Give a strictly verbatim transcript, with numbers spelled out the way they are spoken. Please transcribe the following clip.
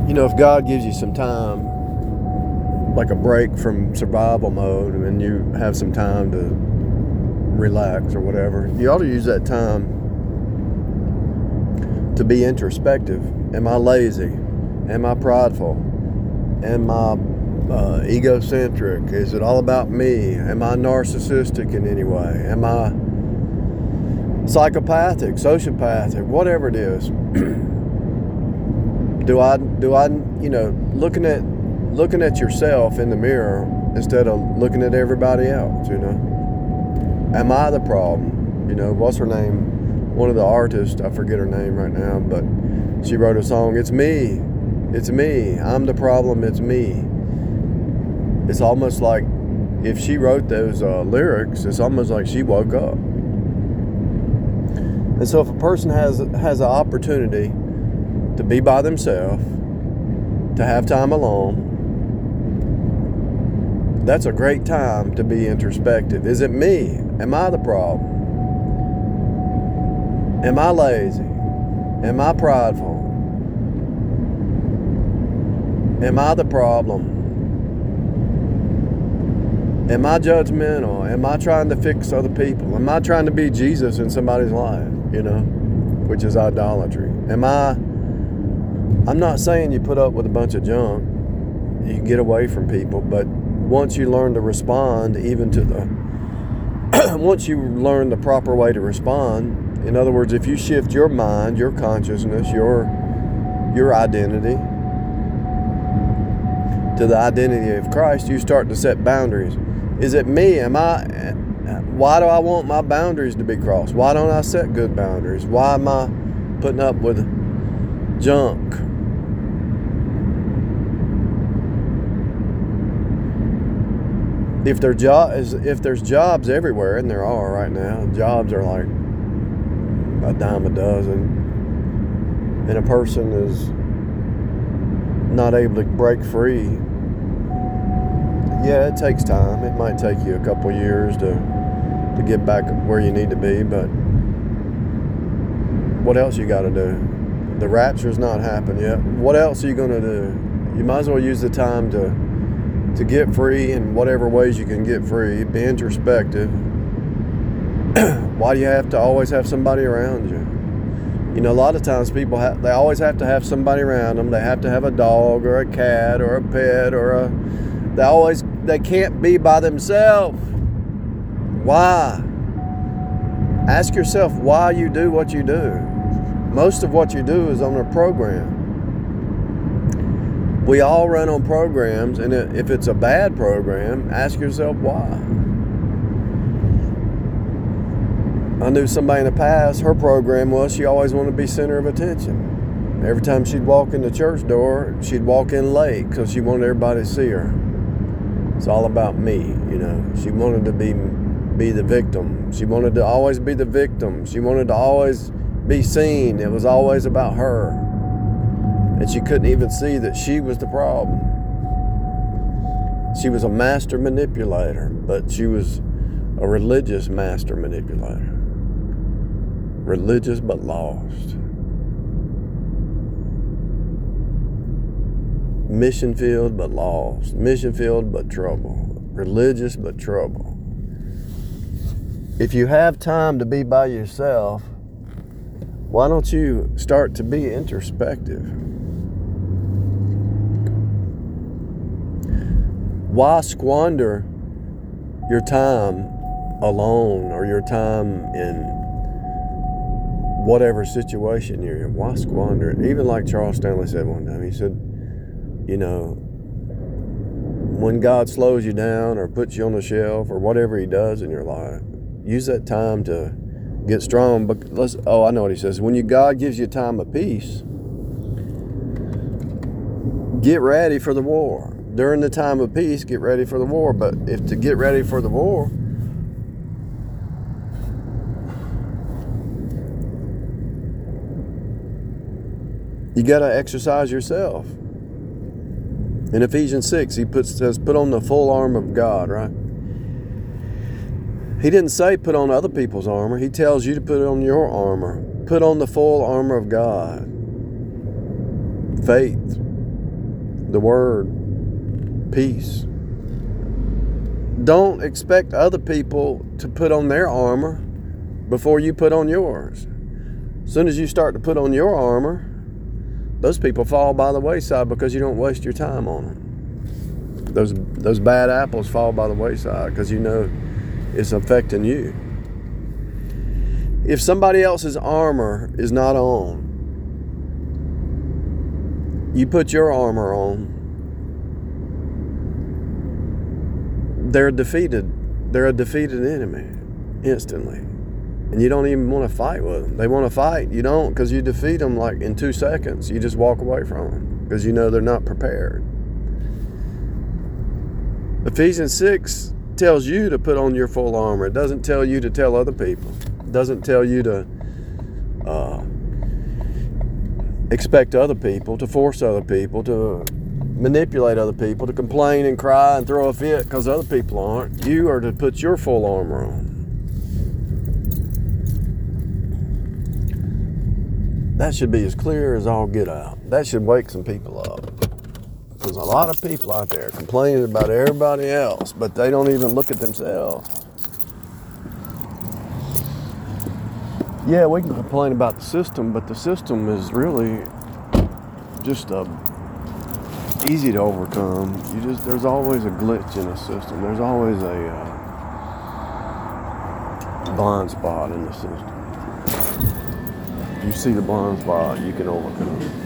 You know, if God gives you some time, like a break from survival mode, and you have some time to relax or whatever, you ought to use that time to be introspective. Am I lazy? Am I prideful? Am I uh, egocentric? Is it all about me? Am I narcissistic in any way? Am I psychopathic, sociopathic, whatever it is? do I, do I, you know, looking at looking at yourself in the mirror instead of looking at everybody else, you know? Am I the problem? You know, what's her name? One of the artists, I forget her name right now, but she wrote a song, it's me, it's me, I'm the problem, it's me. It's almost like if she wrote those uh, lyrics, it's almost like she woke up. And so if a person has has an opportunity to be by themselves, to have time alone, that's a great time to be introspective. Is it me? Am I the problem? Am I lazy? Am I prideful? Am I the problem? Am I judgmental? Am I trying to fix other people? Am I trying to be Jesus in somebody's life, you know, which is idolatry? Am I, I'm not saying you put up with a bunch of junk, you can get away from people, but once you learn to respond even to the, once you learn the proper way to respond, in other words, if you shift your mind, your consciousness, your, your identity to the identity of Christ, you start to set boundaries. Is it me? Am I, why do I want my boundaries to be crossed? Why don't I set good boundaries? Why am I putting up with junk? If, there jo- if there's jobs everywhere, and there are right now, jobs are like a dime a dozen, and a person is not able to break free, yeah, it takes time. It might take you a couple years to to get back where you need to be, but what else you got to do? The rapture's not happened yet. What else are you going to do? You might as well use the time to to get free in whatever ways you can get free. Be introspective. Why do you have to always have somebody around you? You know, a lot of times people have, they always have to have somebody around them. They have to have a dog or a cat or a pet or a, they always, they can't be by themselves. Why? Ask yourself why you do what you do. Most of what you do is on a program. We all run on programs, and if it's a bad program, ask yourself why. I knew somebody in the past, her program was she always wanted to be center of attention. Every time she'd walk in the church door, she'd walk in late because she wanted everybody to see her. It's all about me, you know. She wanted to be be the victim. She wanted to always be the victim. She wanted to always be seen. It was always about her. And she couldn't even see that she was the problem. She was a master manipulator, but she was a religious master manipulator. Religious but lost. Mission field but lost. Mission field but trouble. Religious but trouble. If you have time to be by yourself, why don't you start to be introspective? Why squander your time alone or your time in whatever situation you're in? Why squander it? Even like Charles Stanley said one time, he said, you know, when God slows you down or puts you on the shelf or whatever he does in your life, use that time to get strong. But let's, oh, I know what he says. When you, God gives you time of peace, get ready for the war. During the time of peace, get ready for the war. But if to get ready for the war, you got to exercise yourself. In Ephesians six, he puts, says, put on the full armor of God, right? He didn't say put on other people's armor. He tells you to put on your armor. Put on the full armor of God. Faith, the word peace. Don't expect other people to put on their armor before you put on yours. As soon as you start to put on your armor, those people fall by the wayside because you don't waste your time on them. Those those bad apples fall by the wayside because you know it's affecting you. If somebody else's armor is not on, you put your armor on, they're defeated. They're a defeated enemy instantly. And you don't even want to fight with them. They want to fight. You don't, because you defeat them like in two seconds. You just walk away from them because you know they're not prepared. Ephesians six tells you to put on your full armor. It doesn't tell you to tell other people. It doesn't tell you to uh, expect other people, to force other people, to manipulate other people, to complain and cry and throw a fit because other people aren't. You are to put your full armor on. That should be as clear as all get out. That should wake some people up. There's a lot of people out there complaining about everybody else, but they don't even look at themselves. Yeah, we can complain about the system, but the system is really just uh, easy to overcome. You just there's always a glitch in the system. There's always a uh, blind spot in the system. If you see the blind spot, you can overcome it.